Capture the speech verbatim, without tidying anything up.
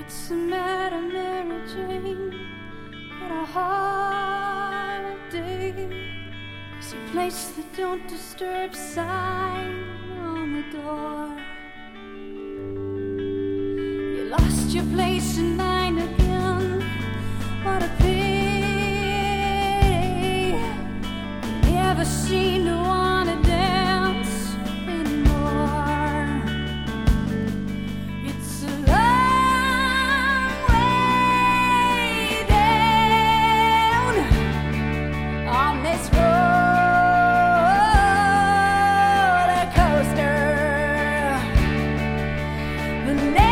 What's the matter, Mary Jane? Had a hard day. See, place the don't disturb sign on the door. You lost your place in line again. What a pity. Never seem to wanna dance anymore. It's a long way down on this roller coaster. The